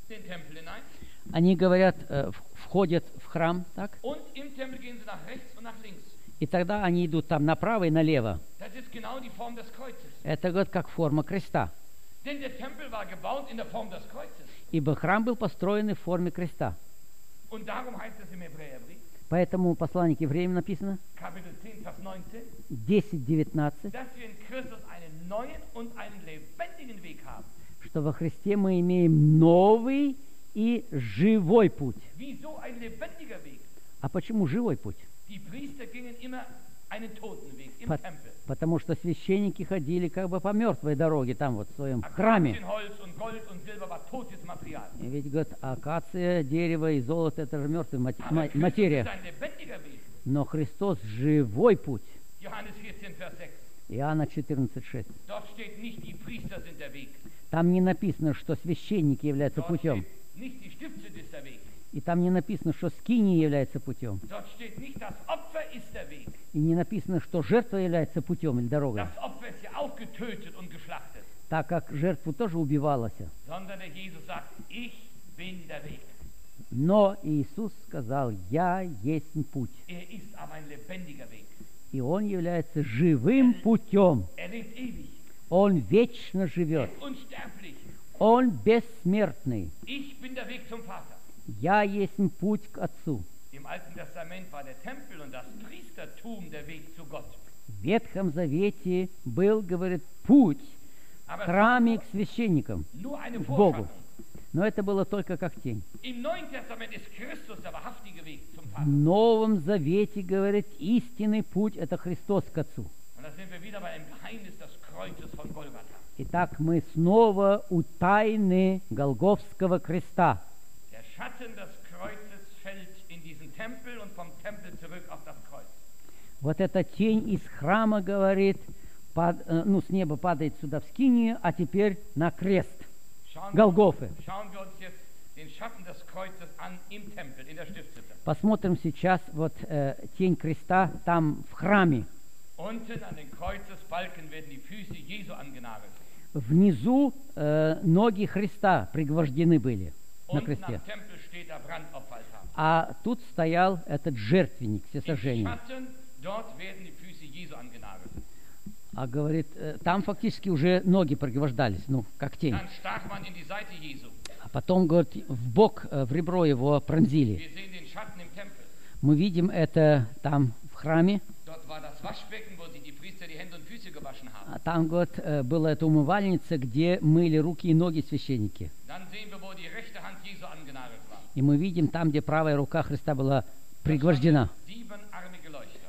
den Tempel hinein. Они говорят, входят в храм, так? Und im Tempel gehen sie nach rechts und nach links. И тогда они идут там направо и налево. Das ist genau die Form des Kreuzes. Это вот как форма креста. Denn der Tempel war gebaut in der Form des Kreuzes. Ибо храм был построен в форме креста. Und darum heißt es im Hebräerbrief, Поэтому в послании к евреям написано, Kapitel 10, Vers 19, 10:19, dass wir in Christus einen neuen und einen lebendigen Weg haben. что во Христе мы имеем новый и живой путь. Wieso ein lebendiger Weg? А почему живой путь? Die Priester gingen immer einen toten Weg im По- Tempel. Потому что священники ходили как бы по мертвой дороге, там вот в своем храме. Akazienholz und Gold und Silber war totes Material. И ведь, говорят, акация, дерево и золото – это же мертвая Aber Christus материя. ist ein lebendiger Weg. Но Христос – живой путь. Johannes 14, Vers 6. Иоанна 14:6. Dort steht nicht, die Priester sind der Weg. Там не написано, что священники являются Dort путем. steht nicht, die Stiftshütte ist der Weg. И там не написано, что скиния является путем. Dort steht nicht, das Opfer ist der Weg. И не написано, что жертва является путем или дорогой. Das Opfer ist ja auch getötet und geschlachtet. Так как жертву тоже убивалось. Sondern der Jesus sagt, ich bin der Weg. Но Иисус сказал, «Я есть путь». Ist aber ein lebendiger Weg. И Он является живым путем. Lebt ewig. Он вечно живет. Ist unsterblich. Он бессмертный. Ich bin der Weg zum Vater. Я есть путь к Отцу. Im Alten Testament war der Tempel und das Priestertum der Weg zu Gott. В Ветхом Завете был, говорит, путь в Aber храме к священникам, nur eine к Богу. Vorschattung. Но это было только как тень. Im Neuen Testament ist Christus der wahrhaftige Weg zum В Vater. Новом Завете, говорит, истинный путь – это Христос к Отцу. Und da sind wir wieder bei dem Geheimnis des Kreuzes von Golgatha. Итак, мы снова у тайны Голгофского креста. Der Schatten des Kreuzes fällt in diesen Tempel und vom Tempel zurück auf das Kreuz. Вот эта тень из храма, говорит, с неба падает сюда в Скинию, а теперь на крест Голгофы. Schauen wir uns jetzt den Schatten des Kreuzes an im Tempel, in der Stiftshütte. Посмотрим сейчас вот тень креста там в храме. Unten an den Kreuzesbalken werden die Füße Jesu angenagelt. Внизу ноги Христа пригвождены были на Und кресте. am Tempel steht der Brandopferaltar. А тут стоял этот жертвенник Im всесожжения. Schatten, dort werden die Füße Jesu angenagelt. А говорит, там фактически уже ноги пригвождались, как тень. Dann stach man in die Seite Jesu. А потом, говорит, в бок, в ребро его пронзили. Wir sehen den Schatten im Tempel. Мы видим это там в храме. Dort war das Waschbecken, wo sich die Priester die Hände und Füße gewaschen haben. А там, говорит, была эта умывальница, где мыли руки и ноги священники. Dann sehen wir, wo die rechte Hand Jesu angenagelt war. И мы видим там, где правая рука Христа была пригвождена. Siebenarmige Leuchter.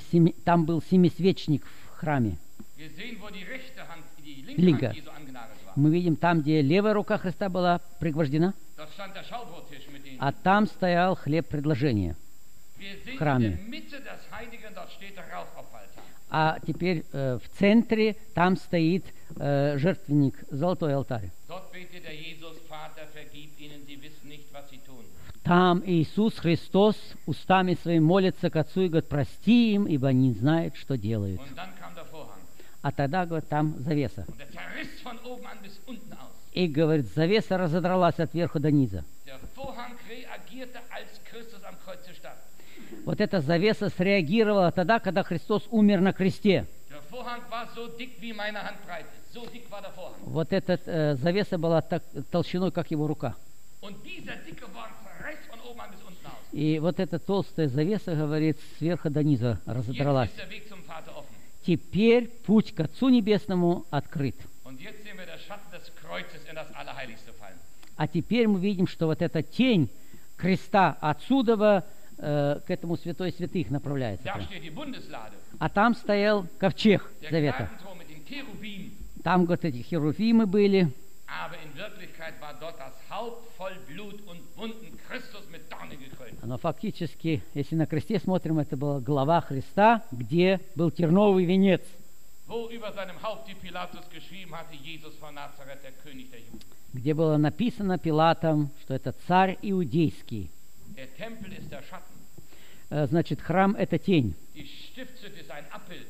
Там был семисвечник в храме. Wir sehen, wo die rechte Hand, die linke Linke. Hand Jesu angenagelt war. Мы видим там, где левая рука Христа была пригвождена, Dort stand der Schaubrottisch mit den. а там стоял хлеб предложения. Wir sehen Храме. in der Mitte des Heiligen, dort steht der Rauchopferaltar. А теперь в центре там стоит жертвенник, золотой алтарь. Dort betet der Jesus, Vater, vergib ihnen, sie wissen nicht, was sie tun. Там Иисус Христос устами своими молится к Отцу и говорит, прости им, ибо они не знают, что делают. Und dann kam der Vorhang. А тогда, говорит, там завеса. Und der zerriss von oben an bis unten aus. И, говорит, завеса разодралась от верха до низа. Der Vorhang reagierte, als Christus am Kreuze starb. Вот эта завеса среагировала тогда, когда Христос умер на кресте. Der Vorhang war so dick wie meine Handbreite. So dick war der Vorhang. Вот эта завеса была так, толщиной, как его рука. Und dieser dicke Vorhang zerriss von oben an bis unten aus. И вот эта толстая завеса, говорит, сверху до низа Jetzt разодралась. ist der Weg zum Vater offen. Теперь путь к Отцу Небесному открыт. Und jetzt sehen wir der Schatten des Kreuzes in das Allerheiligste fallen. А теперь мы видим, что вот эта тень креста отсюда к этому святой святых направляется. Da steht die Bundeslade. А там стоял ковчег Der завета. Gnadenthron mit den Cherubim. Там, говорит, эти херувимы были. Aber in Wirklichkeit war dort das Haupt voll Blut und Wunden, Christus mit Dornen gekrönt. Но фактически, если на кресте смотрим, это была голова Христа, где был терновый венец. Wo über seinem Haupt die Pilatus geschrieben hatte, Jesus von Nazareth, der König der Juden. Где было написано Пилатом, что это царь иудейский. Der Tempel ist der Schatten. Значит, храм – это тень, Die Stiftshütte ist ein Abbild.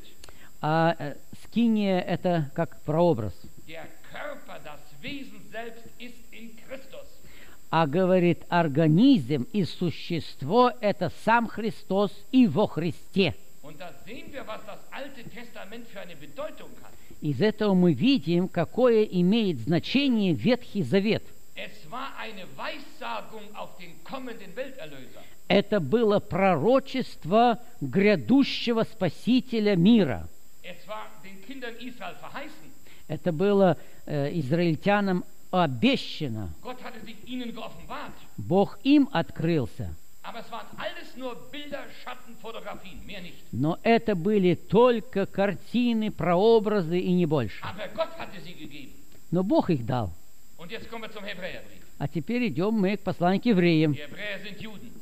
а скиния – это как прообраз. Der Körper, das Wesen selbst ist in Christus. а говорит, организм и существо – это сам Христос и во Христе. Und da sehen wir, was das Alte Testament für eine Bedeutung hat. Из этого мы видим, какое имеет значение Ветхий Завет. Es war eine Weissagung auf den kommenden Welterlöser. Это было пророчество грядущего Спасителя мира. Es war den Kindern Israel verheißen. Это было израильтянам обещано. Gott hatte sich ihnen geoffenbart. Бог им открылся. Aber es waren alles nur Bilder, Schatten, Fotografien, mehr nicht. Но это были только картины, прообразы и не больше. Aber Gott hatte sie gegeben. Но Бог их дал. Und jetzt kommen wir zum Hebräerbrief. А теперь идем мы к посланию к евреям. Die Hebräer sind Juden.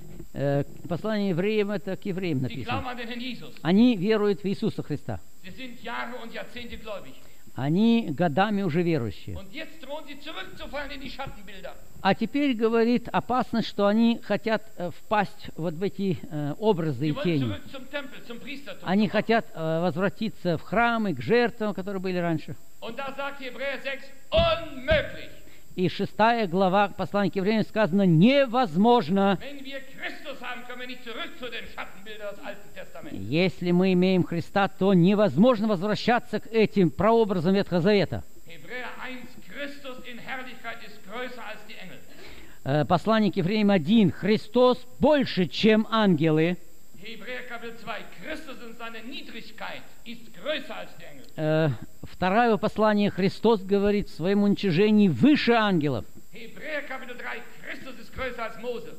Послание евреям – это к евреям Sie glauben написано. an den Herrn Jesus. Они веруют в Иисуса Христа. Sie sind Jahre und Jahrzehnte gläubig. Они годами уже верующие. Und jetzt drohen sie zurückzufallen in die Schattenbilder. А теперь, говорит, опасность, что они хотят впасть вот в эти образы и Sie wollen тени. zurück zum Tempel, zum Priestertum. Они хотят возвратиться в храмы, к жертвам, которые были раньше. Und da sagt Hebräer 6, unmöglich. И 6 глава послания к евреям сказано «невозможно». Wenn wir Christus haben, können wir nicht zurück zu den Schattenbildern des Alten Testaments. Если мы имеем Христа, то невозможно возвращаться к этим прообразам Ветхого Завета. Hebräer 1, Christus in Herrlichkeit ist größer als die Engel. Послание к евреям 1. Христос больше, чем ангелы. Hebräer Kapitel 2, Christus in seiner Niedrigkeit ist größer als die Engel. Второе послание Христос говорит в своем уничижении выше ангелов. Hebräer Kapitel 3, Christus ist größer als Mose.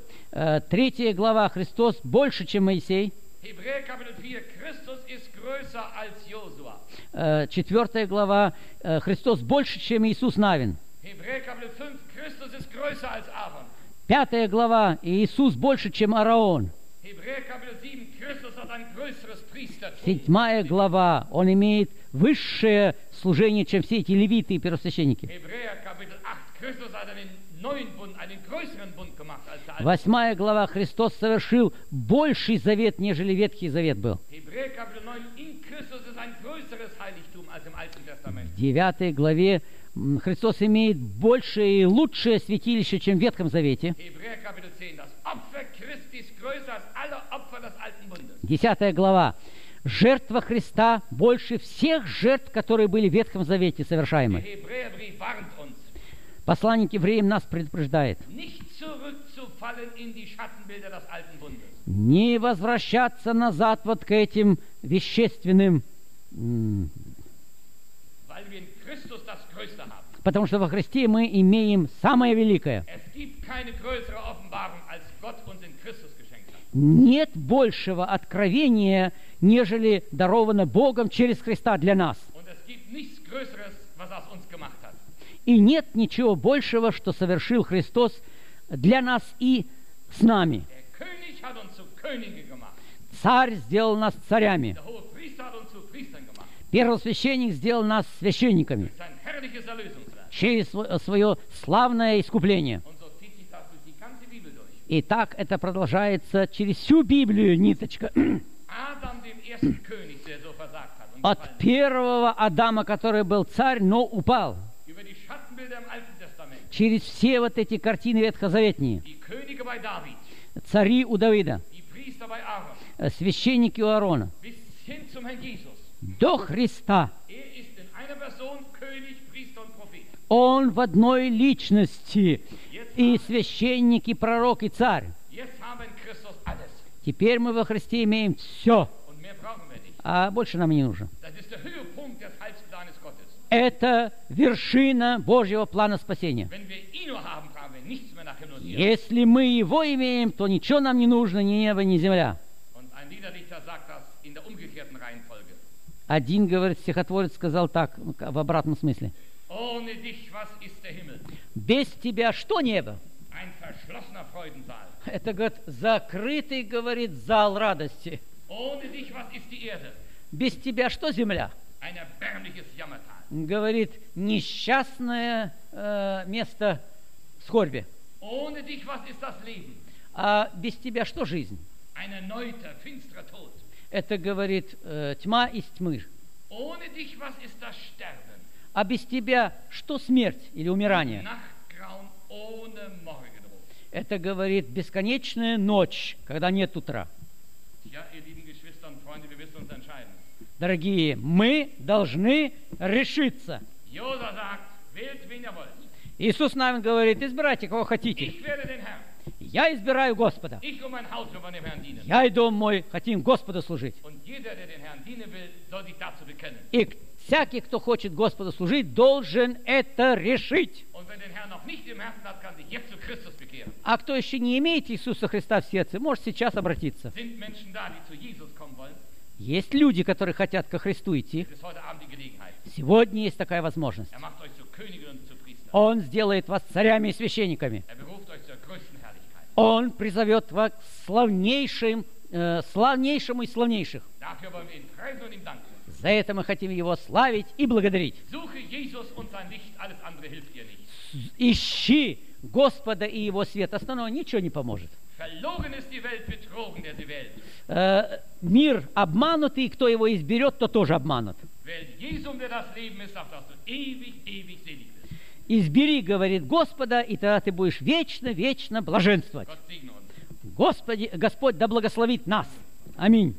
3 глава Христос больше, чем Моисей. Hebräer Kapitel 4, Christus ist größer als Josua. 4 глава Христос больше, чем Иисус Навин. Hebräer Kapitel 5, Christus ist größer als Aaron. 5 глава Иисус больше, чем Ааron. Hebräer Kapitel 7, Christus hat ein größeres Priestertum. 7 глава Он имеет высшее служение, чем все эти левиты и первосвященники. Hebräer Kapitel 8, Christus hat einen neuen Bund, einen größeren Bund gemacht als der alte. 8 глава Христос совершил больший завет, нежели Ветхий Завет был. Hebräer Kapitel 9, in Christus ist ein größeres Heiligtum als im Alten Testament. В 9 главе Христос имеет большее и лучшее святилище, чем в Ветхом Завете. Hebräer Kapitel 10, das Opfer Christi ist größer als alle Opfer des Alten Bundes. 10 глава. Жертва Христа больше всех жертв, которые были в Ветхом Завете Der совершаемы. Hebräerbrief warnt uns, Послание к евреям нас предупреждает. nicht zurückzufallen in die Schattenbilder des Alten Bundes. Не возвращаться назад вот к этим вещественным, Weil wir in Christus das Größte haben. потому что во Христе мы имеем самое великое. Es gibt keine größere Offenbarung, als Gott uns in Christus geschenkt hat. Нет большего откровения, нежели даровано Богом через Христа для нас. Und es gibt nichts Größeres, was er aus uns gemacht hat. И нет ничего большего, что совершил Христос для нас и с нами. Der König hat uns zu Könige gemacht. Царь сделал нас царями. Der hohe Priester hat uns zu Priestern gemacht. Первосвященник сделал нас священниками Sein herrliches Erlösungswerk. через свое славное искупление. Und so zieht sich das durch die ganze Bibel durch. И так это продолжается через всю Библию, ниточка. Adam, dem ersten König, der so versagt hat und gefallen От ist. первого Адама, который был царь, но упал. Über die Schattenbilder im Alten Testament. Через все вот эти картины Ветхозаветные. Die Könige bei David, Цари у Давида, die Priester bei Aaron, священники у Аарона. bis hin zum Herrn Jesus. До Христа. Ist in einer Person König, Priester und Prophet. Он в одной личности. И священник, и пророк, и царь. Jetzt haben wir in Christus alles. Теперь мы во Христе имеем все. Und mehr brauchen wir nicht. А больше нам не нужно. Das ist der Höhepunkt des Heilsplanes Gottes. Это вершина Божьего плана спасения. Wenn wir ihn nur haben, brauchen wir nichts mehr nach Himmel und Erde. Если мы его имеем, то ничего нам не нужно, ни небо, ни земля. Und ein Liederdichter sagt das in der umgekehrten Reihenfolge. Один, говорит, стихотворец сказал так, в обратном смысле. Ohne dich, was ist der Himmel? Без тебя что небо? Ein verschlossener Freudensaal. Это, говорит, закрытый, говорит, зал радости. Ohne dich, was ist die Erde? Без тебя что земля? Ein erbärmliches Jammertal. Говорит, несчастное место скорби. Ohne dich, was ist das Leben? А без тебя что жизнь? Ein erneuter, finsterer Tod. Это, говорит, тьма из тьмы. Ohne dich, was ist das Sterben? А без тебя что смерть или умирание? Nachtgrauen ohne Morgenrot. Это говорит бесконечная ночь, когда нет утра. Ja, ihr lieben Geschwister und Freunde, wir müssen uns entscheiden. Дорогие, мы должны решиться. Josa sagt, wählt wen ihr wollt. Иисус Навин говорит, избирайте, кого хотите. Ich wähle den Herrn. Я избираю Господа. Ich und mein Haus werden dem Herrn dienen. Я и дом мой хотим Господу служить. Und jeder, der den Herrn dienen will, soll sich dazu bekennen. И всякий, кто хочет Господу служить, должен это решить. Und wenn den Herrn noch nicht im Herzen hat, kann sich jetzt zu Christus bekehren. А кто еще не имеет Иисуса Христа в сердце, может сейчас обратиться. Sind Menschen da, die zu Jesus kommen wollen? Есть люди, которые хотят ко Христу идти. Es ist heute Abend die Gelegenheit. Сегодня есть такая возможность. Er macht euch zu Königen und zu Priestern. Он сделает вас царями и священниками. Er beruft euch zur größten Herrlichkeit. Он призовет вас к славнейшему из славнейших. Dafür wollen wir ihn preisen und ihm danken. За это мы хотим Его славить и благодарить. Suche Jesus und sein Licht, alles andere hilft dir nicht. Ищи Господа и Его свет. Остальное ничего не поможет. Verlogen ist die Welt, betrogen, der sie wählt. Мир обманутый, и кто его изберет, то тоже обманут. Wählt Jesum, der das Leben ist, auf das du ewig, ewig selig bist. Избери, говорит Господа, и тогда ты будешь вечно, вечно блаженствовать. Gott segne uns. Господи, Господь да благословит нас. Аминь.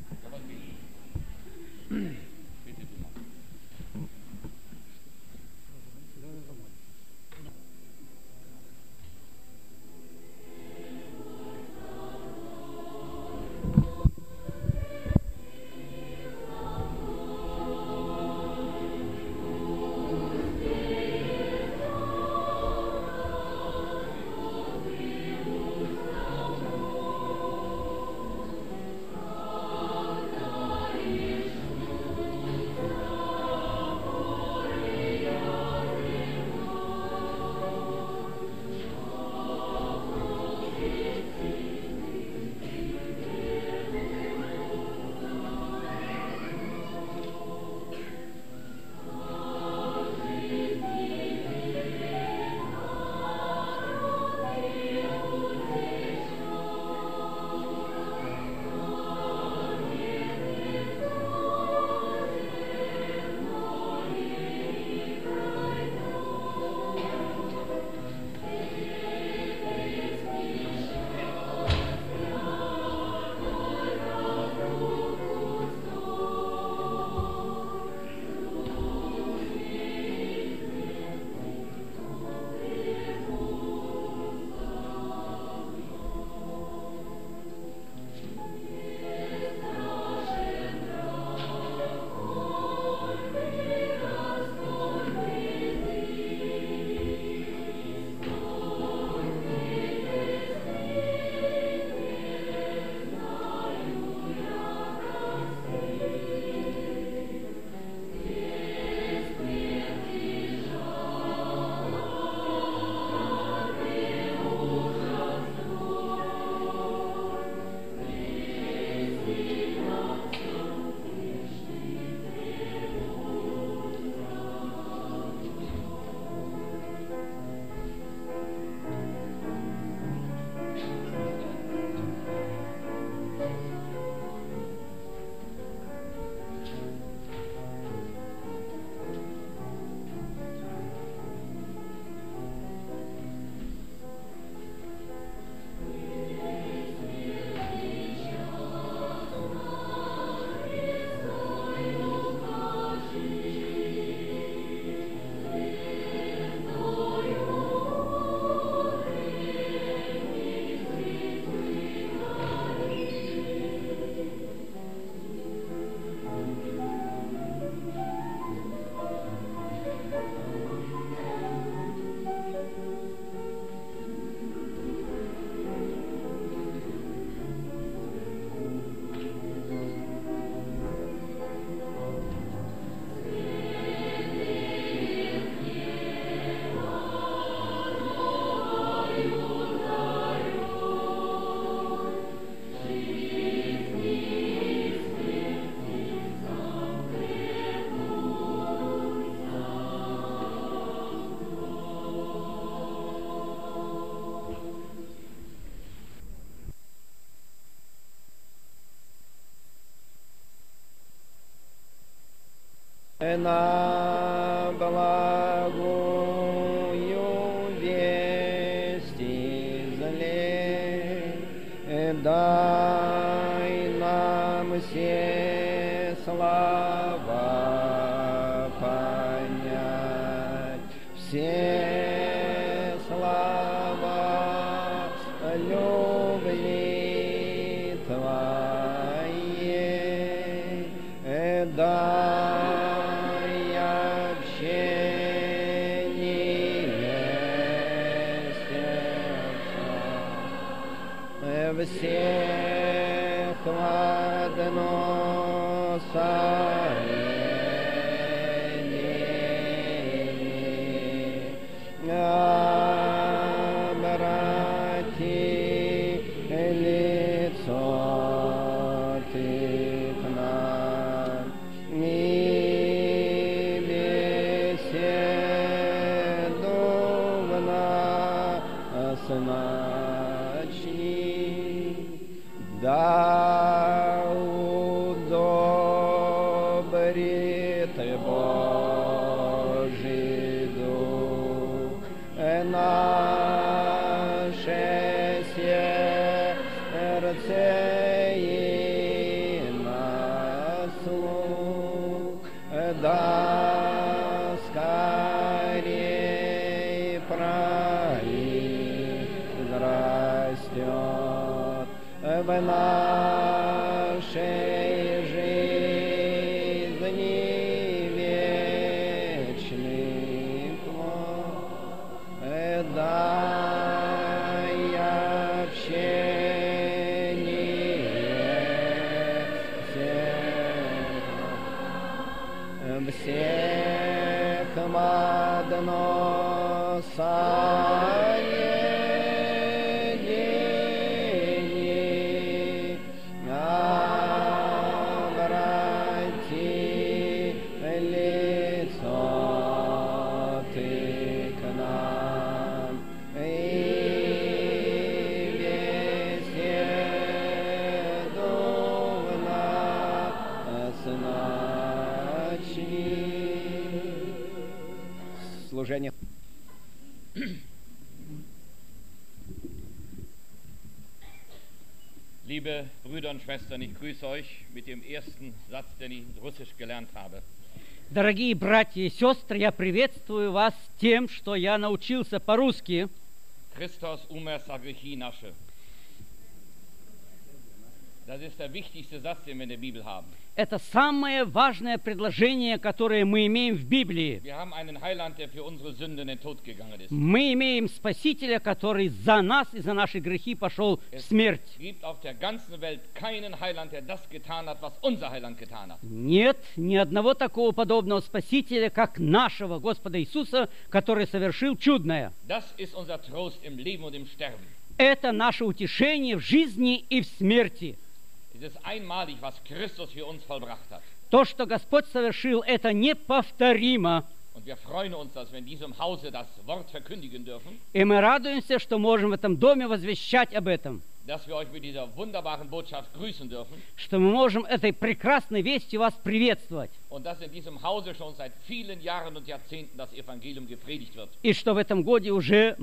на благую весть. дай нам все слова понять, все слова любви Твоей, дай общение сердца, всех в одно соединение, обрати лицо Ты к нам и беседу в нас начни. Да удобрит Божий Дух наше сердце и на слух, да скорей произрастет в нашей жизни вечный плод, дай общение всех в одно соединение, обрати лицо Ты к нам и беседу в нас начни. Служение. Liebe Brüder und Schwestern, ich grüße euch mit dem ersten Satz, den ich in Russisch gelernt habe. Дорогие братья и сестры, я приветствую вас тем, что я научился по-русски. Christos umers agrichi nasche. Das ist der wichtigste Satz, den wir in der Bibel haben. Это самое важное предложение, которое мы имеем в Библии. Wir haben einen Heiland, der für unsere Sünden in den Tod gegangen ist. Мы имеем Спасителя, который за нас и за наши грехи пошел в смерть. Es gibt auf der ganzen Welt keinen Heiland, der das getan hat, was unser Heiland getan hat. Нет ни одного такого подобного Спасителя, как нашего Господа Иисуса, который совершил чудное. Das ist unser Trost im Leben und im Sterben. Это наше утешение в жизни и в смерти. Es ist einmalig, was Christus für uns vollbracht hat. То, что Господь совершил, это неповторимо. Und wir freuen uns, dass wir in diesem Hause das Wort verkündigen dürfen, И мы радуемся, что можем в этом доме возвещать об этом. dass wir euch mit dieser wunderbaren Botschaft grüßen dürfen Что мы можем этой прекрасной вестью вас приветствовать. und dass in diesem Hause schon seit vielen Jahren und Jahrzehnten das Evangelium gepredigt wird. И что в этом годе уже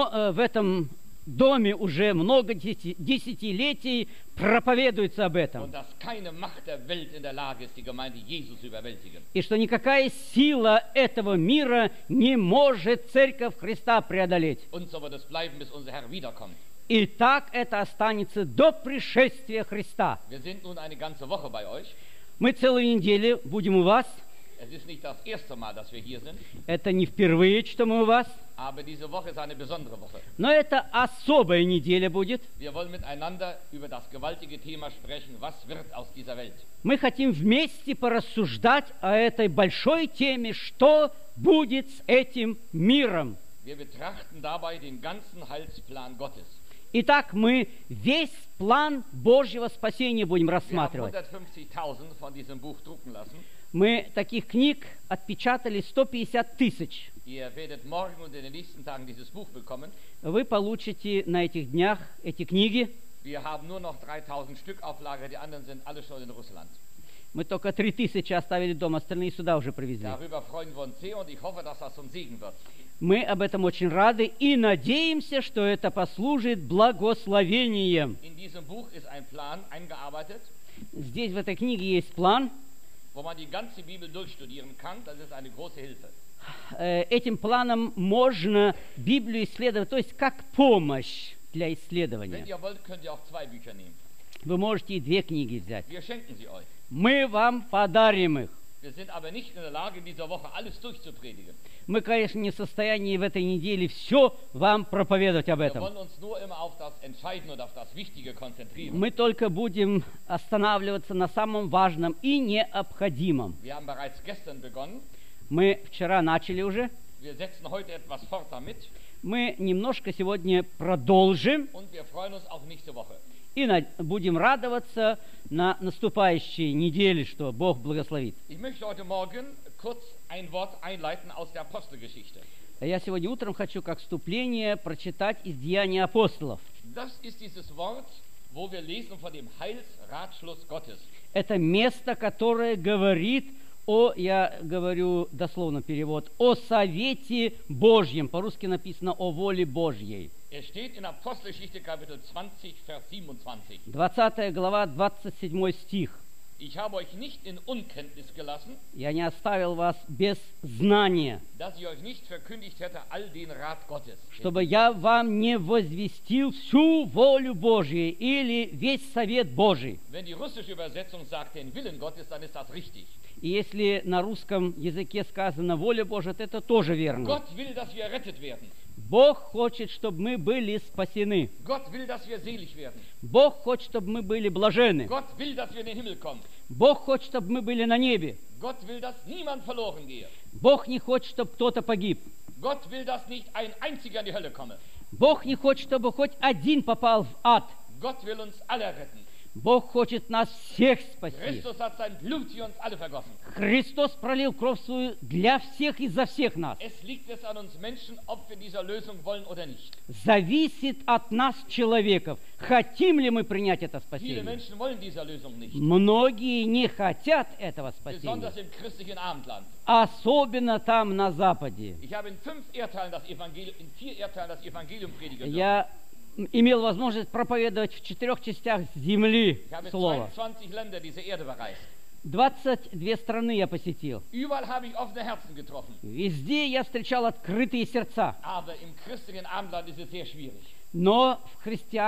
в этом доме уже много десятилетий проповедуется об этом. Und dass keine Macht der Welt in der Lage ist, die Gemeinde Jesus zu überwältigen. И что никакая сила этого мира не может Церковь Христа преодолеть. Und so wird es bleiben, bis unser Herr wiederkommt. И так это останется до пришествия Христа. Wir sind nun eine ganze Woche bei euch. Мы целую неделю будем у вас. Es ist nicht das erste Mal, dass wir hier sind, Это не впервые, что мы у вас. aber diese Woche ist eine besondere Woche. Но это особая неделя будет. Wir wollen miteinander über das gewaltige Thema sprechen, was wird aus dieser Welt. Мы хотим вместе порассуждать о этой большой теме, что будет с этим миром. Wir betrachten dabei den ganzen Heilsplan Gottes. Итак, мы весь план Божьего спасения будем Wir haben рассматривать. 150.000 von diesem Buch drucken lassen. Мы таких книг отпечатали 150 тысяч. Ihr werdet morgen und in den nächsten Tagen dieses Buch bekommen. Вы получите на этих днях эти книги. Wir haben nur noch 3.000 Stück auf Lager, die anderen sind alle schon in Russland. Мы только 3000 оставили дома, остальные сюда уже привезли. Darüber freuen wir uns sehr und ich hoffe, dass das zum Segen wird. Мы об этом очень рады и надеемся, что это послужит благословением. In diesem Buch ist ein Plan eingearbeitet, Здесь в этой книге есть план. wo man die ganze Bibel durchstudieren kann. Das ist eine große Hilfe. Этим планом можно Библию исследовать, то есть как помощь для исследования. Wenn ihr wollt, könnt ihr auch 2 Bücher nehmen. Вы можете и 2 книги взять. Wir schenken sie euch. Мы вам подарим их. Wir sind aber nicht in der Lage, in dieser Woche alles durchzupredigen. Мы, конечно, не в состоянии в этой неделе все вам проповедовать об Wir этом. wollen uns nur immer auf das Entscheidende und auf das Wichtige konzentrieren. Мы только будем останавливаться на самом важном и необходимом. Wir haben bereits gestern begonnen. Мы вчера начали уже. Wir setzen heute etwas fort damit Мы немножко сегодня продолжим und wir freuen uns auf nächste Woche. и будем радоваться на наступающей неделе, что Бог благословит. Ich möchte heute Morgen kurz ein Wort einleiten aus der Apostelgeschichte. Я сегодня утром хочу как вступление прочитать из Деяний апостолов. Das ist dieses Wort, wo wir lesen von dem Heilsratschluss Gottes. Это место, которое говорит я говорю дословно перевод, о совете Божьем. По-русски написано о воле Божьей. Er steht in Apostelgeschichte Kapitel 20, Vers 27. 20 глава, 27 стих. Ich habe euch nicht in Unkenntnis gelassen, Я не оставил вас без знания, dass ich euch nicht verkündigt hätte all den Rat Gottes. чтобы я вам не возвестил всю волю Божью или весь совет Божий. Wenn die russische Übersetzung sagt den Willen Gottes, dann ist das richtig. И если на русском языке сказано воля Божия, то это тоже верно. Gott will, dass wir errettet werden. Бог хочет, чтобы мы были спасены. Gott will, dass wir selig werden. Бог хочет, чтобы мы были блажены. Gott will, dass wir in den Himmel kommen. Бог хочет, чтобы мы были на небе. Gott will, dass niemand verloren gehe. Бог не хочет, чтобы кто-то погиб. Gott will, dass nicht ein einziger in die Hölle komme. Бог не хочет, чтобы хоть один попал в ад. Gott will uns alle retten. Бог хочет нас всех спасти. Christus hat sein Blut für uns alle vergossen. Христос пролил кровь свою для всех и за всех нас. Es liegt es an uns Menschen, ob wir dieser Lösung wollen oder nicht. Зависит от нас, человеков, хотим ли мы принять это Viele спасение. Menschen wollen dieser Lösung nicht. Многие не хотят этого спасения, Besonders im christlichen Abendland. особенно там на Западе. Ich habe in 4 Erdteilen das Evangelium predigen dürfen. Я имел возможность проповедовать в 4 частях земли Ich habe Слово. 22 Länder dieser Erde bereist. 22 страны я посетил. Überall habe ich offene Herzen getroffen. Везде я встречал открытые сердца. Aber im christlichen Abendland ist es sehr schwierig. Но в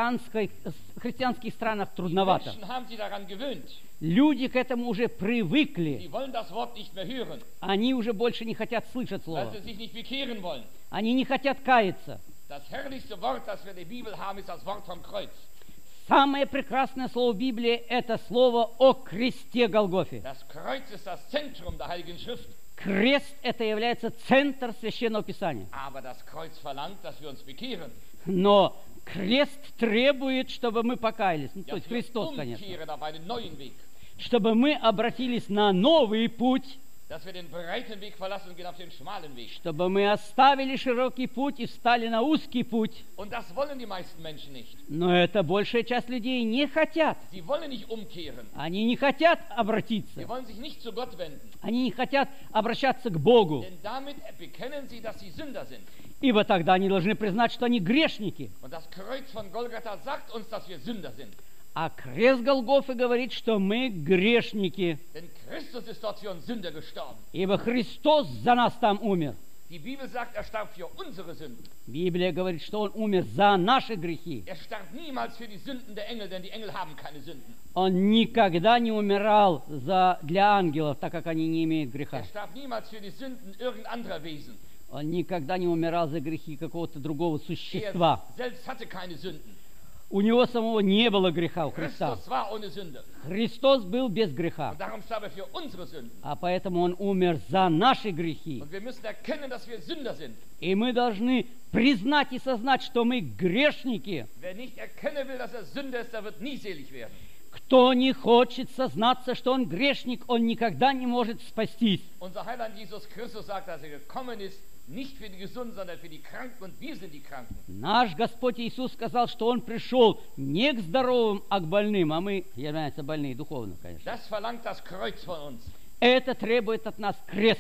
христианских странах трудновато. Menschen haben sich daran gewöhnt. Люди к этому уже привыкли. Sie wollen das Wort nicht mehr hören, Они уже больше не хотят слышать weil Слово. sie sich nicht bekehren wollen. Они не хотят каяться. Das herrlichste Wort, das wir in der Bibel haben, ist das Wort vom Kreuz. Самое прекрасное слово Библии – это слово о кресте Голгофе. Das Kreuz ist das Zentrum der Heiligen Schrift. Крест – это является центр Священного Писания. Aber das Kreuz verlangt, dass wir uns bekehren. Но крест требует, чтобы мы покаялись. То Dass есть wir Христос, конечно. umkehren auf einen neuen Weg. Чтобы мы обратились на новый путь, Dass wir den breiten Weg verlassen und gehen auf den schmalen Weg. чтобы мы оставили широкий путь и встали на узкий путь. Und das wollen die meisten Menschen nicht. Но это большая часть людей не хотят. Sie wollen nicht umkehren. Они не хотят Sie обратиться. wollen sich nicht zu Gott wenden. Они не хотят обращаться к Богу. Denn damit bekennen sie, dass sie Sünder sind. Ибо тогда они должны признать, что они грешники. Und das Kreuz von Golgatha sagt uns, dass wir Sünder sind. А крест Голгофы говорит, что мы грешники. Denn Christus ist dort für uns Sünder gestorben. Ибо Христос за нас там умер. Die Bibel sagt, er starb für unsere Sünden. Библия говорит, что Он умер за наши грехи. Er starb niemals für die Sünden der Engel, denn die Engel haben keine Sünden. Он никогда не умирал для ангелов, так как они не имеют Er греха. starb niemals für die Sünden irgendeiner anderer Wesen. Он никогда не умирал за грехи какого-то другого Er существа. selbst hatte keine Sünden. У него самого не было греха, у Христа. Christus war ohne Sünde. Христос был без греха, Und darum starb er für unsere Sünden. а поэтому Он умер за наши грехи. Und wir müssen erkennen, dass wir Sünder sind. И мы должны признать и сознать, что мы грешники. Wer nicht erkennen will, dass er Sünder ist, der wird nie selig werden. Кто не хочет сознаться, что он грешник, он никогда не может спастись. Unser Heiland Jesus Christus sagt, dass er gekommen ist, nicht für die Gesunden, sondern für die Kranken, und wir sind die Kranken. Наш Господь Иисус сказал, что Он пришел не к здоровым, а к больным, а мы являемся больные духовно, конечно. Das verlangt das Kreuz von uns. Это требует от нас крест.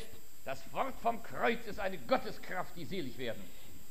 Das Wort vom Kreuz ist eine Gotteskraft, die selig werden.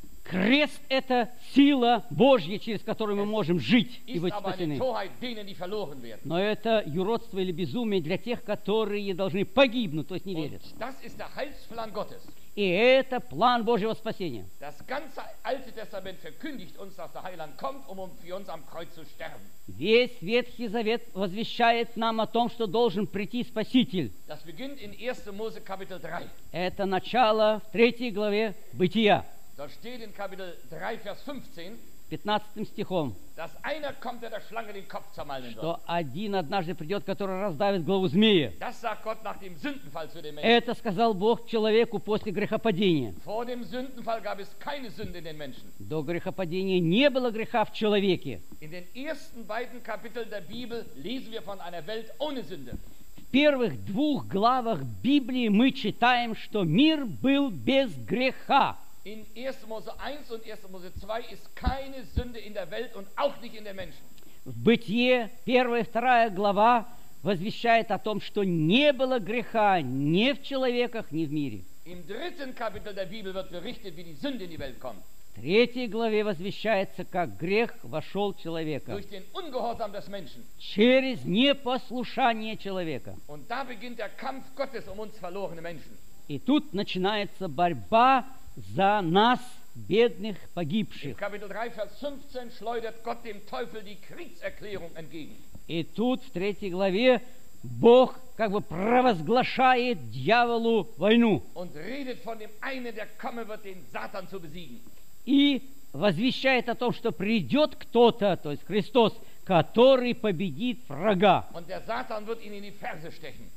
Крест – это сила Божья, через которую мы можем жить и Ist быть aber eine спасены. Torheit denen, die verloren werden. Но это юродство или безумие для тех, которые должны погибнуть, то есть не верят. Und das ist der Heilsplan Gottes. И это план Божьего спасения. Das ganze Alte Testament verkündigt uns, dass der Heiland kommt, um für uns am Kreuz zu sterben. Весь Ветхий Завет возвещает нам о том, что должен прийти Спаситель. Das beginnt in 1. Mose Kapitel 3. Это начало в 3 главе Бытия, Da steht in Kapitel 3, Vers 15, 15 стихом, dass einer kommt, der der Schlange den Kopf zermalmen soll. что один однажды придет, который раздавит главу змея. Das sagt Gott nach dem Sündenfall zu den Menschen. Это сказал Бог человеку после грехопадения. Vor dem Sündenfall gab es keine Sünde in den Menschen. До грехопадения не было греха в человеке. In den ersten beiden Kapiteln der Bibel lesen wir von einer Welt ohne Sünde. В первых 2 главах Библии мы читаем, что мир был без греха. In 1. Mose 1 und 1. Mose 2 ist keine Sünde in der Welt und auch nicht in den Menschen. В Бытие 1 и 2 глава возвещает о том, что не было греха ни в человеках, ни в мире. Im dritten Kapitel der Bibel wird berichtet, wie die Sünde in die Welt kommt. В 3 главе возвещается, как грех вошел в человека Durch den Ungehorsam des Menschen. через непослушание человека. Und da beginnt der Kampf Gottes um uns verlorene Menschen. И тут начинается борьба за нас, бедных, In погибших. Kapitel 3, Vers 15 schleudert Gott dem Teufel die Kriegserklärung entgegen. И тут в 3 главе Бог как бы провозглашает дьяволу войну Und redet von dem einen, der kommen wird, den Satan zu besiegen. и возвещает о том, что придет кто-то, то есть Христос, который победит врага. Und der Satan wird ihn in die Ferse stechen.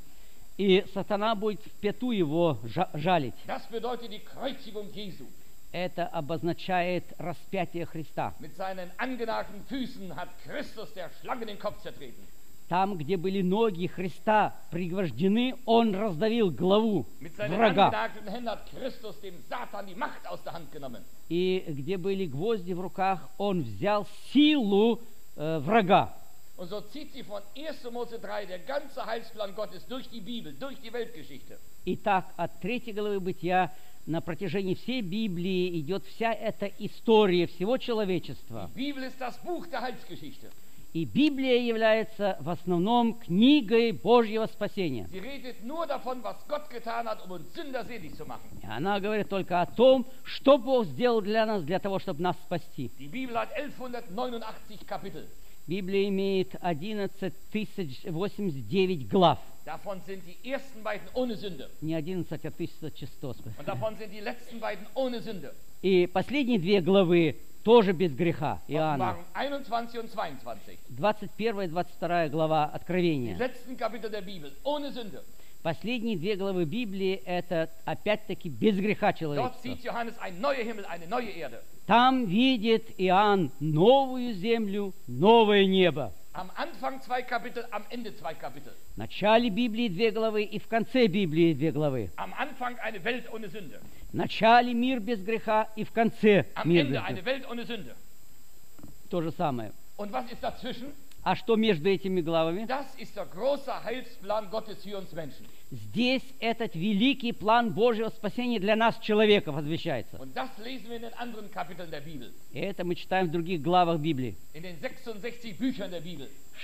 И сатана будет в пяту его жалить. Das bedeutet die Kreuzigung Jesu. Это обозначает распятие Христа. Mit seinen angenagten Füßen hat Christus der Schlange den Kopf zertreten. Там, где были ноги Христа пригвождены, Он раздавил главу Mit seinen врага. angenagten Händen hat Christus dem Satan die Macht aus der Hand genommen. И где были гвозди в руках, Он взял силу врага. Und so zieht sie von 1. Mose 3 der ganze Heilsplan Gottes durch die Bibel, durch die Weltgeschichte. Итак, от 3 главы Бытия на протяжении всей Библии идет вся эта история всего человечества. Die Bibel ist das Buch der Heilsgeschichte. И Библия является в основном книгой Божьего спасения. Sie redet nur davon, was Gott getan hat, um uns Sünder selig zu machen. И она говорит только о том, что Бог сделал для нас, для того, чтобы нас спасти. Die Bibel hat 1189 Kapitel. Библия имеет 11 089 глав. Davon sind die ersten beiden ohne Sünde. Не 11, а 1100. Und davon sind die letzten beiden ohne Sünde. И последние 2 главы тоже без греха. Иоанна. Offenbarung 21 und 22. 21 и 22 глава Die Откровения. letzten Kapitel der Bibel ohne Sünde. Последние 2 главы Библии – это опять-таки без греха Dort человечества. sieht Johannes ein neuer Himmel, eine neue Erde. Там видит Иоанн новую землю, новое небо. Am Anfang 2 Kapitel, am Ende 2 Kapitel. В начале Библии 2 главы и в конце Библии 2 главы. Am Anfang eine Welt ohne Sünde. В начале мир без греха и в конце Am мир Ende без eine греха. Welt ohne Sünde. То же самое. Und was ist dazwischen? А что между этими главами? Das ist der große Heilsplan Gottes für uns Menschen. Здесь этот великий план Божьего спасения для нас, человека, возвещается. Und das lesen wir in den anderen Kapiteln der Bibel. И это мы читаем в других главах Библии. In den 66 Büchern der Bibel. В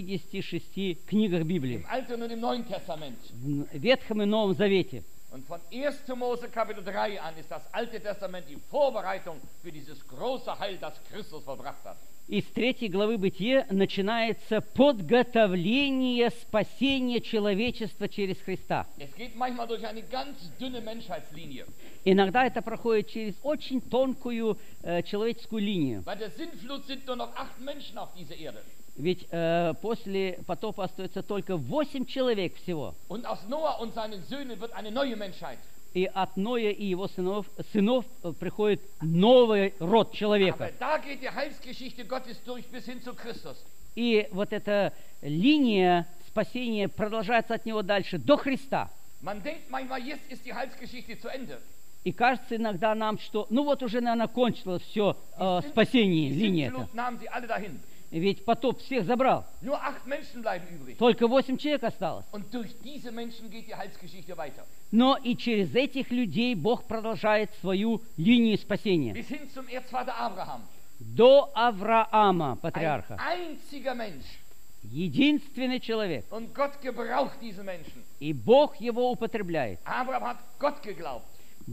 66 книгах Библии. Im Alten und im Neuen Testament. В Ветхом и Новом Завете. Und von 1. Mose Kapitel 3 an ist das Alte Testament die Vorbereitung für dieses große Heil, das Christus vollbracht hat. Из 3 главы Бытия начинается подготовление спасения человечества через Христа. Es geht manchmal durch eine ganz dünne Menschheitslinie. Иногда это проходит через очень тонкую человеческую линию. Bei der Sintflut sind nur noch 8 Menschen auf dieser Erde. Ведь после потопа остается только 8 человек всего. Und aus Noah und seinen Söhnen wird eine neue Menschheit. И от Ноя и его сынов приходит новый род Aber человека. da geht die Heilsgeschichte Gottes durch bis hin zu Christus. И вот эта линия спасения продолжается от него дальше, до Христа. Man denkt manchmal, jetzt ist die Heilsgeschichte zu Ende. И кажется иногда нам, что ну вот уже, наверное, кончилось все спасение, Die линия эта. Sintflut nahmen sie alle dahin. Ведь потоп всех забрал. Nur 8 Menschen bleiben übrig. Только 8 человек осталось. Und durch diese Menschen geht die Heilsgeschichte weiter. Но и через этих людей Бог продолжает свою линию спасения. Bis hin zum Erzvater Abraham. До Авраама, Ein патриарха. einziger Mensch. Единственный человек. Und Gott gebraucht diese Menschen. И Бог его употребляет. Abraham hat Gott geglaubt.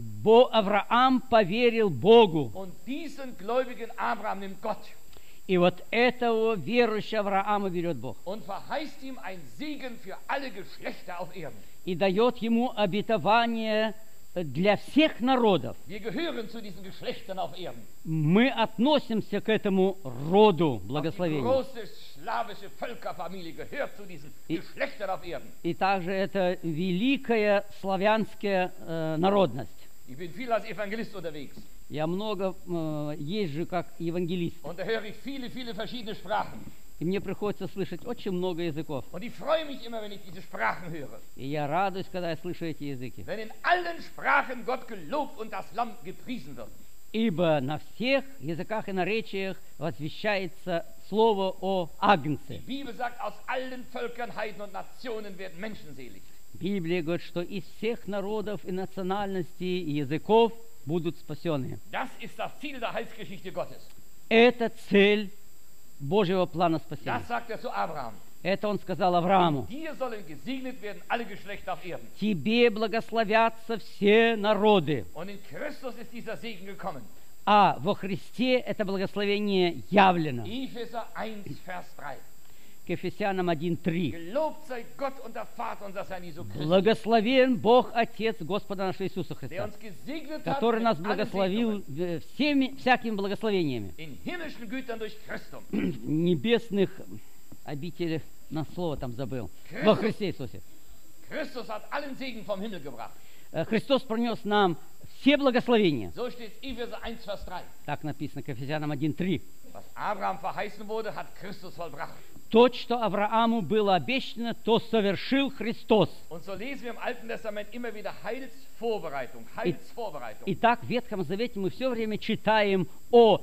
Авраам поверил Богу. Und diesen gläubigen Abraham nimmt Gott И вот этого верующего Авраама берет Бог. und verheißt ihm ein Segen für alle Geschlechter auf Erden. И дает ему обетование для всех народов. Wir gehören zu diesen Geschlechtern auf Erden. Мы относимся к этому роду Auch die благословения. große slawische Völkerfamilie gehört zu diesen Geschlechtern auf Erden. И также это великая славянская народность. Ich bin viel als Evangelist unterwegs Я много езжу как евангелист. und da höre ich viele, viele verschiedene Sprachen. И мне приходится слышать очень много языков. Und ich freue mich immer, wenn ich diese Sprachen höre. И я радуюсь, когда я слышу эти языки. Wenn in allen Sprachen Gott gelobt und das Lamm gepriesen wird. Ибо на всех языках и наречиях возвещается слово о Агнце. Die Bibel sagt, aus allen Völkern, Heiden und Nationen werden Menschen selig. Библия говорит, что из всех народов и национальностей и языков будут спасены. Das ist das Ziel der Heilsgeschichte Gottes. Это цель Божьего плана спасения. Das sagt er zu Abraham. Это он сказал Аврааму. Dir sollen gesegnet werden alle Geschlechter auf Erden. Тебе благословятся все народы. Und in Christus ist dieser Segen gekommen. А во Христе это благословение явлено. Epheser 1, Vers 3. К Ефесянам 1:3. Gelobt sei Gott und der Vater unseres Herrn Jesu Christus, Благословен Бог Отец Господа нашего Иисуса der Христа, uns gesegnet hat который mit нас allen благословил Segnungen всякими благословениями in himmlischen Gütern durch Christum. небесных обителей, на слово там забыл, во Христе Иисусе. Christus hat allen Segen vom Himmel gebracht. Христос принес нам все благословения. So steht Epheser 1, Vers 3. Так написано к Ефесянам 1:3. Was Abraham verheißen wurde, hat Christus vollbracht. То, что Аврааму было обещано, то совершил Христос. Und so lesen wir im Alten Testament immer wieder Heilsvorbereitung, Heilsvorbereitung. Итак, в Ветхом Завете мы все время читаем о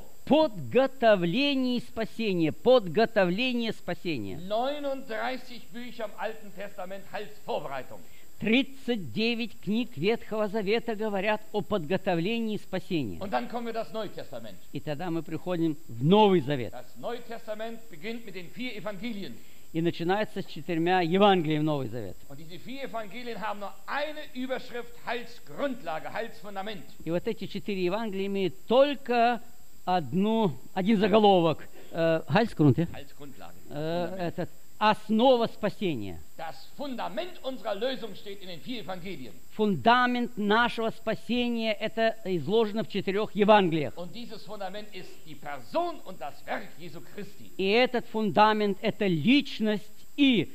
подготовлении спасения, подготовлении спасения. 39 Bücher im Alten Testament Heilsvorbereitung. 39 книг Ветхого Завета говорят о подготовлении спасения. Und dann kommen wir das Neue Testament. И тогда мы приходим в Новый Завет. Das Neue Testament beginnt mit den 4 Evangelien. И начинается с 4 Евангелиями Новый Завет. Und diese 4 Evangelien haben nur eine Überschrift, Heilsgrundlage, Heilsfundament. И вот эти 4 Евангелия имеют только один заголовок. Heilsgrund, Heilsgrundlage. Основа спасения. Das Fundament unserer Lösung steht in den 4 Evangelien. Фундамент нашего спасения это изложено в 4 Евангелиях. Und dieses Fundament ist die Person und das Werk Jesu Christi. И этот фундамент это личность и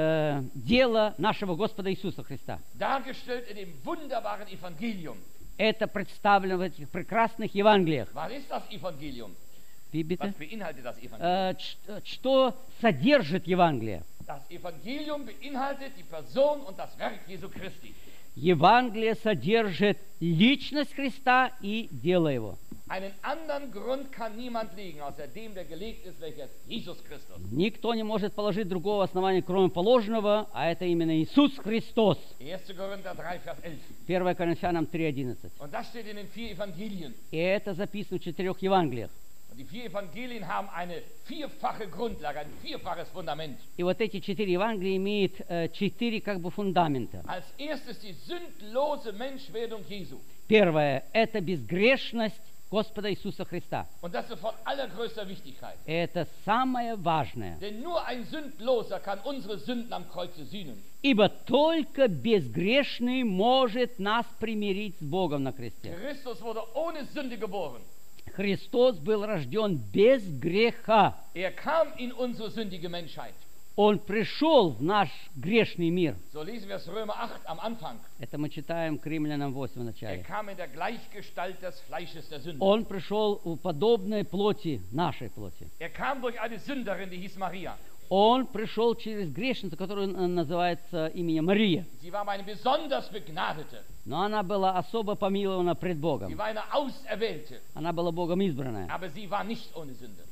дело нашего Господа Иисуса Христа. Dargestellt in dem wunderbaren Evangelium. Это представлено в этих прекрасных Евангелиях. Was ist das Evangelium? Wie bitte? Was beinhaltet das Evangelium? Что содержит Евангелие? Das Evangelium beinhaltet die Person und das Werk Jesu Christi. Евангелие содержит личность Христа и дело Его. Einen anderen Grund kann niemand legen, außer dem, der gelegt ist, welcher ist Jesus Christus. Никто не может положить другого основания, кроме положенного, а это именно Иисус Христос. 1. Korinther 3, Vers 11. 1 Коринфянам 3:11. Und das steht in den 4 Evangelien. И это записано в 4 Евангелиях. Und die 4 Evangelien haben eine vierfache Grundlage, ein vierfaches Fundament. И вот эти 4 Евангелия имеют 4 как бы фундамента. Als erstes die sündlose Menschwerdung Jesu. Первое – это безгрешность Господа Иисуса Христа. Und das ist von allergrößter Wichtigkeit. Это самое важное. Denn nur ein Sündloser kann unsere Sünden am Kreuze sühnen. Ибо только безгрешный может нас примирить с Богом на кресте. Christus wurde ohne Sünde geboren. Христос был рожден без греха. Kam in unsere sündige Menschheit. Он пришел в наш грешный мир. So lesen wir es Römer 8 am Anfang. Это мы читаем к Римлянам 8 в начале. Kam in der Gleichgestalt des Fleisches der Sünde. Он пришел в подобной плоти, нашей плоти. Kam durch eine Sünderin, die hieß Maria. Он пришел через грешницу, которая называется именем Мария. Sie war eine besonders begnadete. Но она была особо помилована пред Богом. Sie war eine Auserwählte. Она была Богом избранная. Aber sie war nicht ohne Sünde.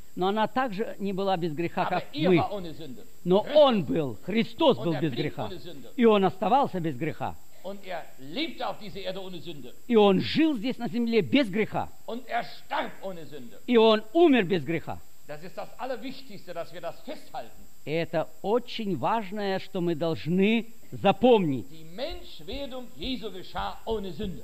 Но она также не была без греха, Aber как er мы. war ohne Sünde. Но Он был, Христос Und был er без blieb греха. ohne Sünde. И Он оставался без греха. Und er lebte auf dieser Erde ohne Sünde. И Он жил здесь на земле без греха. Und er starb ohne Sünde. И Он умер без греха. Das ist das Allerwichtigste, dass wir das festhalten. И это очень важное, что мы должны запомнить. Die Menschwerdung Jesu geschah ohne Sünde.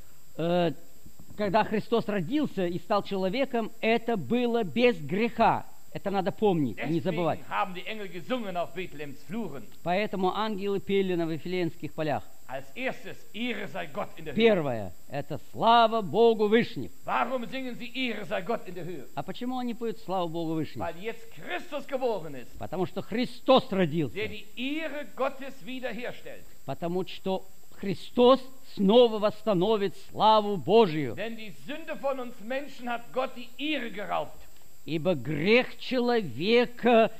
Когда Христос родился и стал человеком, это было без греха. Это надо помнить, не забывать. Deswegen haben die Engel gesungen auf Bethlehems Fluren. Поэтому ангелы пели на Вифлеемских полях. Als erstes, Ehre sei Gott in der Höhe. Первое – это «Слава Богу Вышних». Warum singen sie Ehre sei Gott in der Höhe? А почему они поют «Слава Богу Вышних»? Weil jetzt Christus geboren ist, Потому что Христос родился. der die Ehre Gottes wiederherstellt. Потому что Христос снова восстановит славу Божию. Denn die Sünde von uns Menschen hat Gott die Ehre geraubt. Ибо грех человека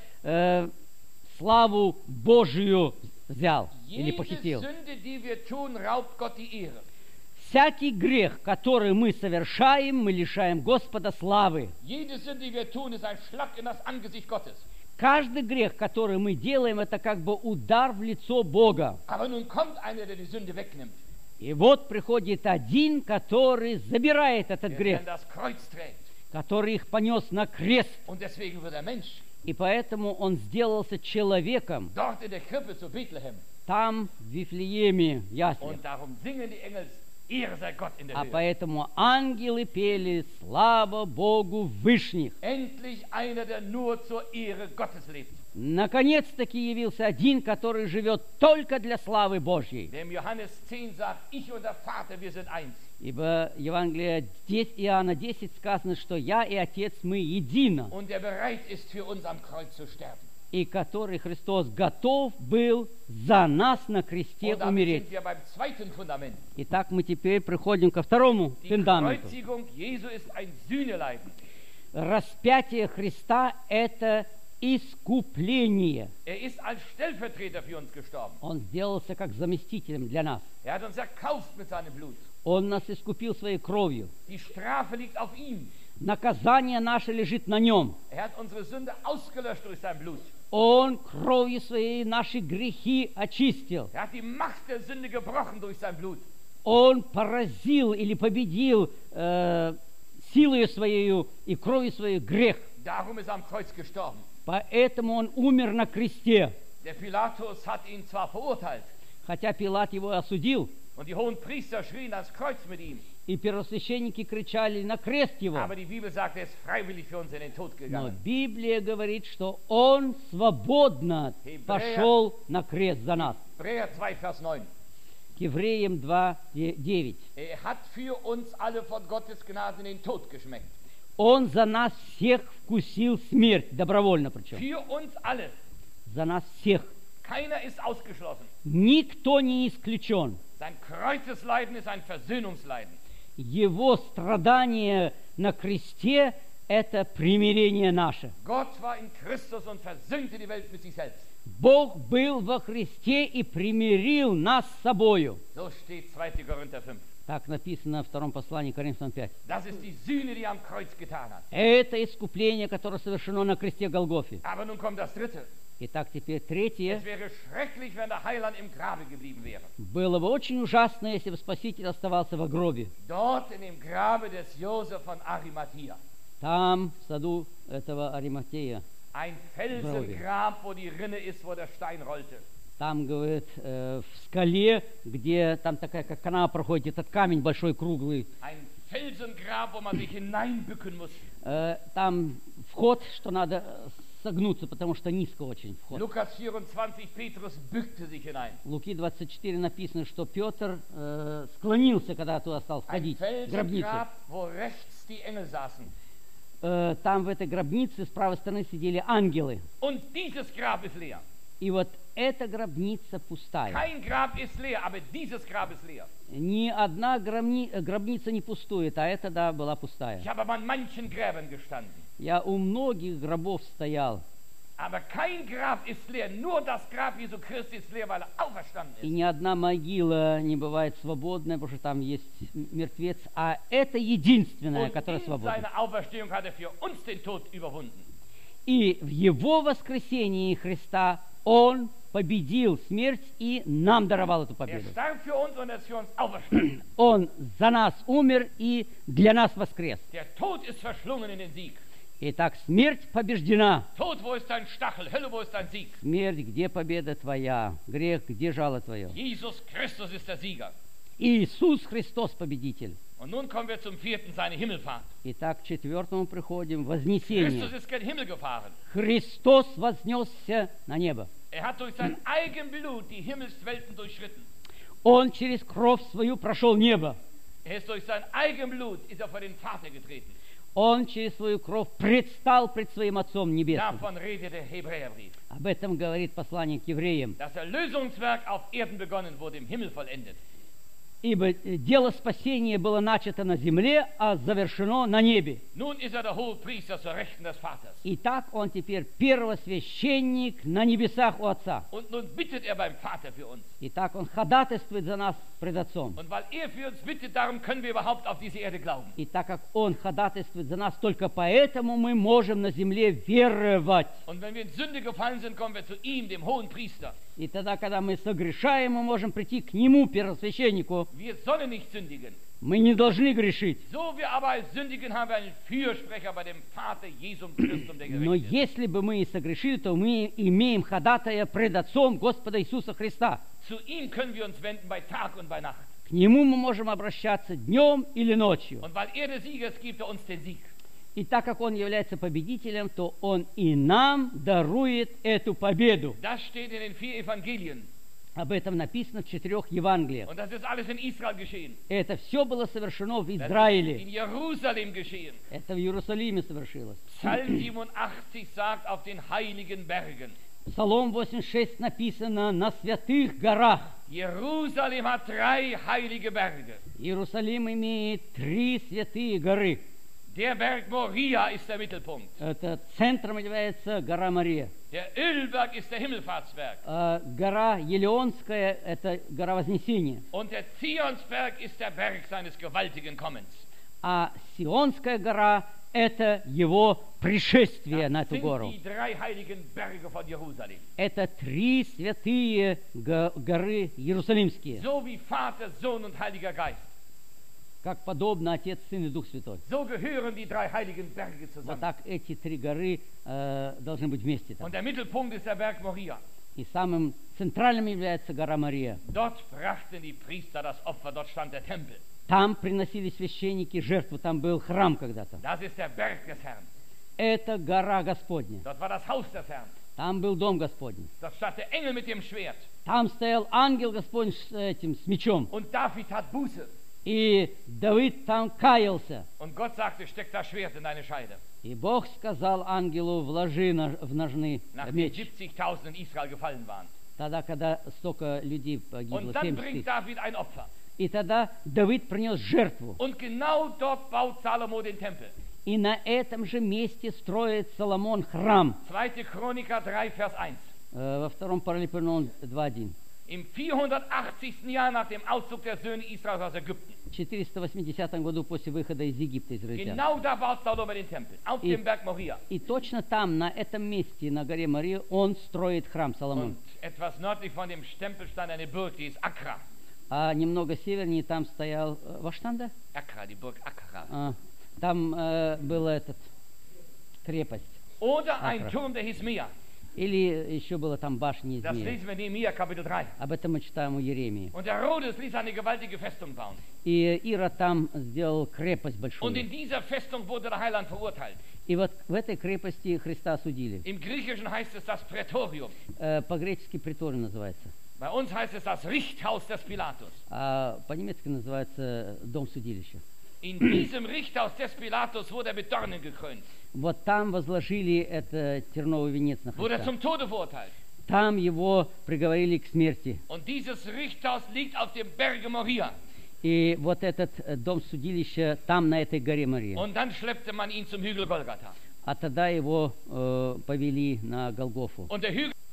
славу Божию взял или Jede похитил. Sünde, die wir tun, raubt Gott die Ehre. Всякий грех, который мы совершаем, мы лишаем Господа славы. Jede Sünde, die wir tun, ist ein Schlag in das Angesicht Gottes. Каждый грех, который мы делаем, это как бы удар в лицо Бога. Aber nun kommt einer, der die Sünde wegnimmt, И вот приходит один, который забирает этот der грех, dann das Kreuz trägt. который их понес на крест. Und deswegen wird er Mensch. И поэтому он сделался человеком Dort in der Krippe zu Bethlehem. там, в Вифлееме, в яслях. Und darum singen die Engel, Ehre sei Gott in der А Höhe. поэтому ангелы пели «Слава Богу Вышних». Endlich einer, der nur zur Ehre Gottes lebt. Наконец-таки явился один, который живет только для славы Божьей. Dem Johannes 10 sagt, ich und der Vater, wir sind eins. Ибо Евангелие Иоанна 10 сказано, что «Я и Отец, мы едино», Und der bereit ist, für uns am Kreuz zu sterben. и который Христос готов был за нас на кресте Und damit умереть. sind wir beim zweiten Fundament. Итак, мы теперь приходим ко второму Die фундаменту. Kreuzigung Jesu ist ein Sühneleiden. Распятие Христа – это искупление. Er ist als Stellvertreter für uns gestorben. Он сделался как заместителем для нас. Er hat uns erkauft mit seinem Blut. Он нас искупил своей кровью. Die Strafe liegt auf ihm. Наказание наше лежит на нем. Er hat unsere Sünde ausgelöscht durch sein Blut. Он кровью своей наши грехи очистил. Er hat die Macht der Sünde gebrochen durch sein Blut. Он поразил или победил силою своей и кровью своей грех. Darum ist er am Kreuz gestorben. Поэтому он умер на кресте. Der Pilatus hat ihn zwar verurteilt, Хотя Пилат его осудил, und die hohen Priester schrien ans Kreuz mit ihm, и первосвященники кричали на крест его. aber die Bibel sagt, er ist freiwillig für uns in den Tod Но gegangen. Библия говорит, что он свободно пошел на крест за нас. Hebräer 2, Vers 9. К Евреям 2:9. Er hat für uns alle von Gottes Gnaden den Tod geschmeckt. Он за нас всех вкусил смерть, добровольно причем. Für uns alle. За нас всех. Keiner ist ausgeschlossen. Никто не исключен. Sein Kreuzesleiden ist ein Versöhnungsleiden. Его страдание на кресте – это примирение наше. Gott war in Christus und versöhnte die Welt mit sich selbst. Бог был во Христе и примирил нас с собою. So steht 2. Korinther 5. Так написано в втором послании Коринфянам 5. Das ist die Sühne, die er am Kreuz getan hat. Это искупление, которое совершено на кресте Голгофе. Aber nun kommt das dritte. Итак, теперь третье. Es wäre schrecklich, wenn der Heiland im Grabe geblieben wäre. Было бы очень ужасно, если бы Спаситель оставался в гробе. Dort in dem Grabe des Josef von Arimathea. Там, в саду этого Ариматея. Ein Felsengrab, wo die Rinne ist, wo der Stein rollte. Там, говорит, в скале, где там такая, как канава проходит, этот камень большой, круглый. Ein Felsengrab, wo man sich hineinbücken muss. Там вход, что надо согнуться, потому что низко очень вход. Lukas 24, Petrus bückte sich hinein. Луки 24 написано, что Петр склонился, когда туда стал Ein входить, в гробницу. Felsengrab, wo rechts die Engel saßen. Там в этой гробнице с правой стороны сидели ангелы. Und dieses Grab ist leer. И вот эта гробница пустая. Kein Grab ist leer, aber dieses Grab ist leer. Ни одна гробница не пустует, а эта, да, была пустая. Ich habe an manchen Gräbern gestanden. Я у многих гробов стоял. Aber kein Grab ist leer, nur das Grab Jesu Christi ist leer, weil er auferstanden И ist. ни одна могила не бывает свободной, потому что там есть мертвец, а это единственная, Und которая in свободна. seiner Auferstehung hat er für uns den Tod überwunden. И в Его воскресении Христа Он победил смерть и нам даровал эту Er победу. starb für uns und er ist für uns auferstanden. Он за нас умер и для нас воскрес. Der Tod ist verschlungen in den Sieg. Итак, смерть побеждена. Tod, wo ist dein Stachel? Hölle, wo ist dein Sieg? Смерть, где победа твоя? Грех, где жало твое? Jesus Christus ist der Sieger. Иисус Христос победитель. Und nun kommen wir zum vierten, seine Himmelfahrt. Итак, к четвертому приходим, Christus вознесение. ist gen Himmel gefahren. Христос вознесся на небо. Er hat durch sein Eigenblut die Himmelswelten durchschritten. Он через кровь свою прошел небо. Er ist durch sein Eigenblut ist er vor den Vater getreten. Он через свою кровь предстал пред своим Отцом Небесным. Davon redet der Hebräerbrief. Об этом говорит послание к евреям. Das Erlösungswerk auf Erden begonnen wurde, im Himmel vollendet. Ибо дело спасения было начато на земле, а завершено на небе. Nun ist er der Hohepriester zur Rechten des Vaters. Итак, он теперь первосвященник на небесах у Отца. Und nun bittet er beim Vater für uns. Итак, он ходатайствует за нас пред Отцом. Und weil er für uns bittet, darum können wir überhaupt auf diese Erde glauben. И так как он ходатайствует за нас, только поэтому мы можем на земле веровать. Und wenn wir in Sünde gefallen sind, kommen wir zu ihm, dem Hohenpriester. И тогда, когда мы согрешаем, мы можем прийти к нему, первосвященнику. Wir sollen nicht sündigen. Мы не должны грешить. So wir aber als Sündigen haben wir einen Fürsprecher bei dem Vater Jesum Christum, der Но gerecht ist. если бы мы и согрешили, то мы имеем ходатая пред Отцом Господа Иисуса Христа. Zu ihm können wir uns wenden bei Tag und bei Nacht. К нему мы можем обращаться днем или ночью. Und weil er der Sieger ist, gibt er uns den Sieg. И так как он является победителем, то он и нам дарует эту победу. Das steht in den 4 Evangelien. Об этом написано в 4 Евангелиях. Und das ist alles in Israel geschehen. Это все было совершено в Das ist in Израиле. Jerusalem geschehen. Это в Иерусалиме совершилось. Psalm 87 sagt, auf den heiligen Bergen. Псалом 86 написано «На святых горах». Jerusalem hat 3 heilige Berge. Иерусалим имеет 3 святые горы. Der Berg Moria ist der Mittelpunkt. Это центром является гора Мария. Der Ölberg ist der Himmelfahrtsberg. Гора Елеонская – это гора Вознесения. Und der Zionsberg ist der Berg seines gewaltigen Kommens. А Сионская гора – это его пришествие на Das эту sind гору. die 3 heiligen Berge von Jerusalem. Это 3 святые горы Иерусалимские, So wie Vater, Sohn und Heiliger Geist. как подобно Отец, Сын и Дух Святой. So gehören die 3 heiligen Berge Вот zusammen. так эти 3 горы должны быть вместе там. Und der Mittelpunkt ist der Berg Moria. И самым центральным является гора Мария. Dort brachten die Priester das Opfer, dort stand der Tempel. Там приносили священники жертву, там был храм когда-то. Das ist der Berg des Herrn. Это гора Господня. Dort war das Haus des Herrn. Там был дом Господний. Dort stand der Engel mit dem Schwert. Там стоял ангел Господень с мечом. Und David hat Buße. И Давид там каялся. Und Gott sagte, steck das Schwert in deine Scheide. И Бог сказал ангелу, вложи в ножны Nachdem меч. 70.000 in Israel gefallen waren. Тогда, когда столько людей погибло, Und dann 70 bringt тысяч. David ein Opfer. И тогда Давид принес жертву. Und genau dort baut Salomo den Tempel. И на этом же месте строит Соломон храм. 2. Chroniker 3, Vers 1. Во втором Паралипоменон 2.1. Im 480. Jahr nach dem Auszug der Söhne Israels aus Ägypten. В 480 году после выхода из Египта израильтян. Genau da baut Salomo den Tempel. Auf dem Berg Moria. И точно там, на этом месте, на горе Мария, он строит храм Соломон. Und etwas nördlich von dem Tempel stand eine Burg, die ist Akkra. А немного севернее там стоял Ваштанда. Akkra, die Burg Akkra. Там была этот крепость. Oder ein Akkra. Turm, der hieß Mia. Или еще была там башня Das Измея. lesen wir in Nehemia Kapitel 3. Об этом мы читаем у Еремии. Und der Herodes ließ eine gewaltige Festung bauen. И Ира там сделал крепость Und большую. in dieser Festung wurde der Heiland verurteilt. И вот в этой крепости Христа осудили. Im Griechischen heißt es das Prätorium. По-гречески приторий называется. Bei uns heißt es das Richthaus des Pilatus. А по-немецки называется дом судилища. In diesem Richthaus des Pilatus wurde er mit Dornen gekrönt. Вот там возложили это терновый венец на Wurde er Христа. zum Tode verurteilt. Там его приговорили к смерти. Und dieses Richthaus liegt auf dem Berge Moria. И вот этот дом судилища там, на этой горе Мария. Und dann schleppte man ihn zum Hügel Golgatha. а тогда его повели на Голгофу. Und der Hügel